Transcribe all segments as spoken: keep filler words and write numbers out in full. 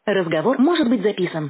Разговор может быть записан.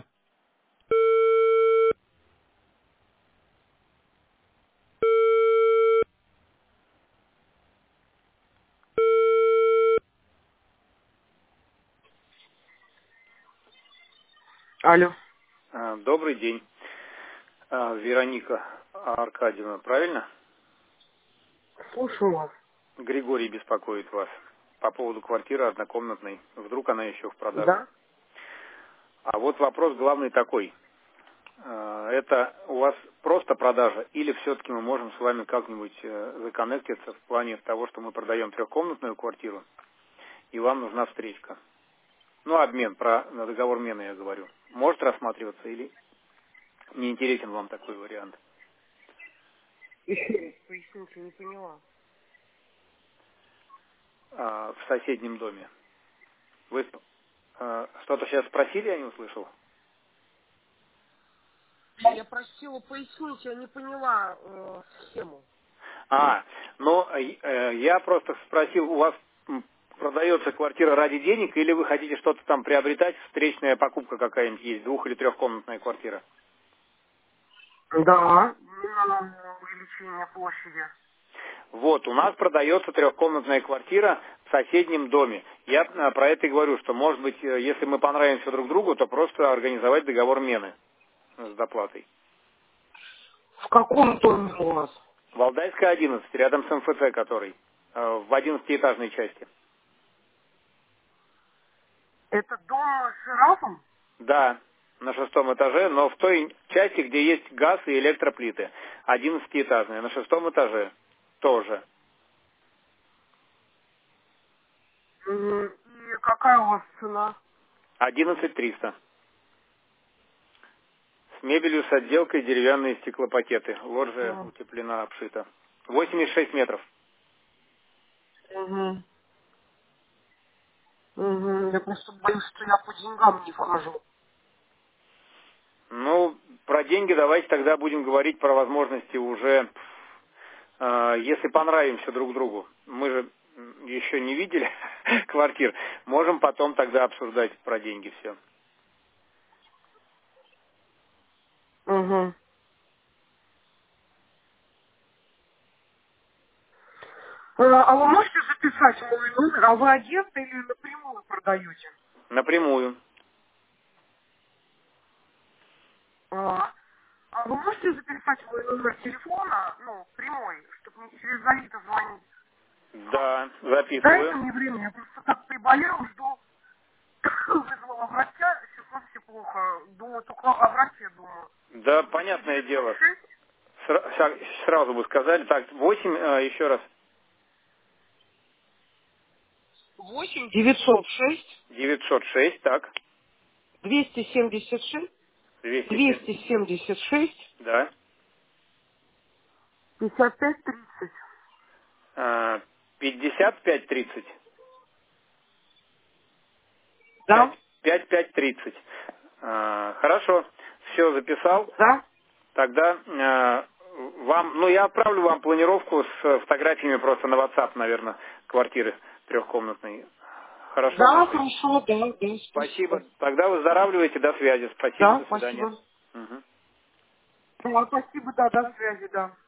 Алло. А, Добрый день, А, Вероника Аркадьевна, правильно? Слушаю вас. Григорий беспокоит вас по поводу квартиры однокомнатной. Вдруг она еще в продаже. Да? А вот вопрос главный такой. А, Это у вас просто продажа или все-таки мы можем с вами как-нибудь э, законнектиться в плане того, что мы продаем трехкомнатную квартиру и вам нужна встречка? Ну, обмен, про на договор мены я говорю. Может рассматриваться или не интересен вам такой вариант? Еще раз поясните, не поняла. А, в соседнем доме. Вы э, что-то сейчас спросили, я не услышал? Я просила пояснить, я не поняла э, схему. А, ну, э, э, я просто спросил, у вас м, продается квартира ради денег, или вы хотите что-то там приобретать, встречная покупка какая-нибудь есть, двух- или трехкомнатная квартира? Да, на увеличение площади. Вот, у нас продается трехкомнатная квартира в соседнем доме. Я э, про это и говорю, что, может быть, э, если мы понравимся друг другу, то просто организовать договор мены с доплатой. В каком доме у вас? Валдайская, одиннадцать, рядом с МФЦ, который, э, в одиннадцатиэтажной части. Это дом с жирафом? Да, на шестом этаже, но в той части, где есть газ и электроплиты. Одиннадцатиэтажная, на шестом этаже тоже. Мгм. И какая у вас цена? Одиннадцать триста. С мебелью, с отделкой, деревянные стеклопакеты. Лоджия Угу. утеплена, обшита. восемьдесят шесть метров. Угу. Угу. Я просто боюсь, что я по деньгам не вхожу. Ну, про деньги давайте тогда будем говорить про возможности уже, э, если понравимся друг другу. Мы же м, еще не видели квартир. Можем потом тогда обсуждать про деньги все. Угу. А вы можете записать мой номер? А вы агент или напрямую продаете? Напрямую. А, а вы можете записать мой номер телефона, ну, прямой, чтобы не через Авито звонить? Да, Дайте записываю. мне время, я просто так приболела, жду. Вызвала врача, сейчас вообще плохо. Думаю, только о враче думаю. Да, восемь понятное девятьсот дело. шесть Сра- ся- Сразу бы сказали. Так, восемь, э, еще раз. восемь девятьсот шесть девятьсот шесть, так. двести семьдесят шесть двести семь. двести семьдесят шесть Да. пятьдесят пять тридцать. А, пятьдесят пять тридцать. Да? пять пять тридцать. А, хорошо. Все записал. Да? Тогда э, вам, ну я отправлю вам планировку с э, фотографиями просто на WhatsApp, наверное, квартиры трехкомнатной. Хорошо, Да, Мария? хорошо, да, да, Спасибо. спасибо. Тогда выздоравливайте. До связи. Спасибо. Да, До свидания. спасибо. Мгм. Да, спасибо, да, до связи, да.